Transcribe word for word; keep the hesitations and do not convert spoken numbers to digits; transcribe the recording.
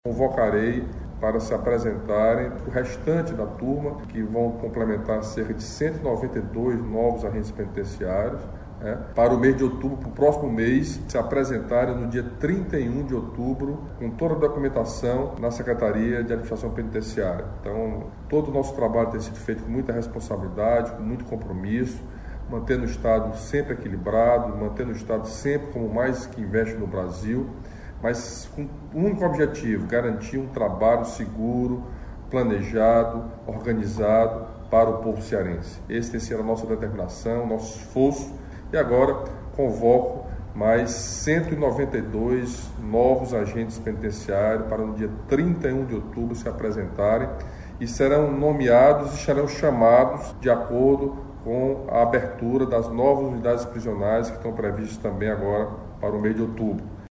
Convocarei para se apresentarem o restante da turma, que vão complementar cerca de cento e noventa e dois novos agentes penitenciários, né, para o mês de outubro, para o próximo mês, se apresentarem no dia trinta e um de outubro, com toda a documentação na Secretaria de Administração Penitenciária. Então, todo o nosso trabalho tem sido feito com muita responsabilidade, com muito compromisso, mantendo o Estado sempre equilibrado, mantendo o Estado sempre como o mais que investe no Brasil, mas com um único objetivo: garantir um trabalho seguro, planejado, organizado para o povo cearense. Esse tem sido a nossa determinação, nosso esforço, e agora convoco mais cento e noventa e dois novos agentes penitenciários para no dia trinta e um de outubro se apresentarem e serão nomeados e serão chamados de acordo com a abertura das novas unidades prisionais que estão previstas também agora para o mês de outubro.